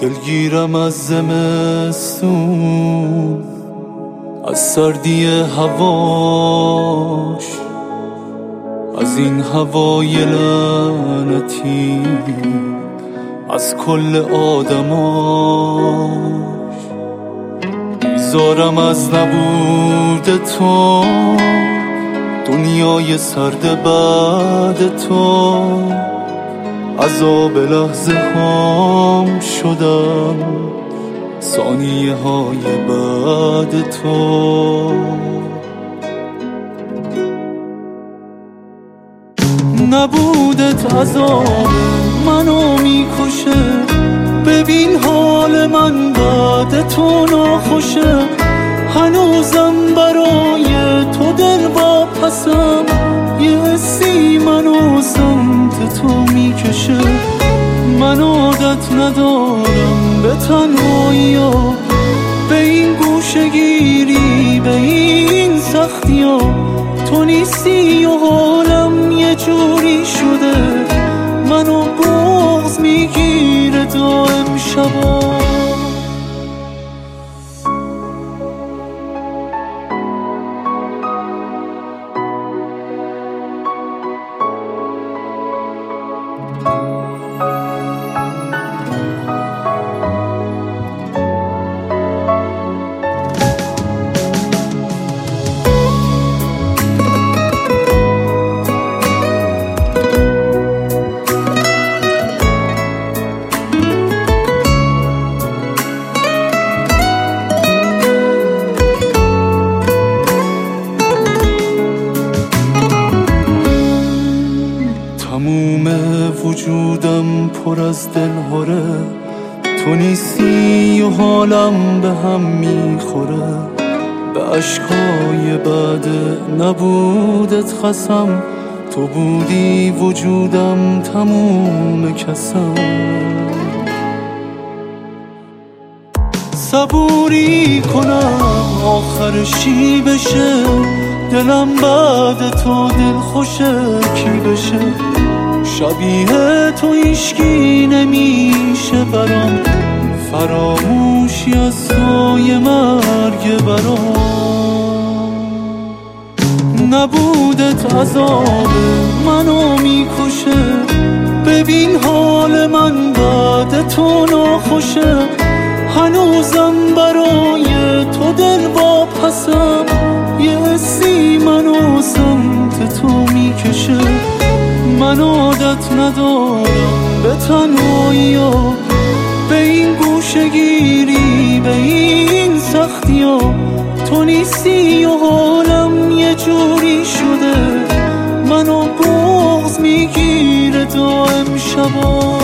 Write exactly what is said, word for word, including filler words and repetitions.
دلگیرم از زمستون، از سردی هواش، از این هوای لعنتی، از کل آدماش. بیزارم از نبود تو، دنیای سرد بعد تو، عذاب لحظه هام شدم ثانیه های بعد تو. نبودت عذاب منو میکشه، ببین حال من بعد تو ناخوشه. هنوزم برای تو دل با پسم، یه حسی منو سمت تو میکشه. من عادت ندارم به تنهایی ها، به این گوشه‌گیری، به این سختی ها. تو نیستی و حالم یه جوری شده، منو بغض میگیره دائم شبا. تموم وجودم پر از دلهوره، تو نیستی و حالم به هم میخوره. به عشقای بعد نبودت خسم، تو بودی وجودم تموم کسم. صبوری کنم آخرشی بشه، دلم بعد تو دل خوشه کی بشه. شبیه تو هیچکی نمیشه برام، فراموشی از تو یه مرگ برام. نبودت عذاب منو میکشه، ببین حال من بعد تو ناخوشه. هنوزم برای تو دل با پسم، یه حسی منو سمت تو میکشه. من عادت ندارم به تنهایی ها، به این گوشه‌گیری، به این سختی ها. تو نیستی و حالم یه جوری شده، منو بغض میگیره دائم شبا.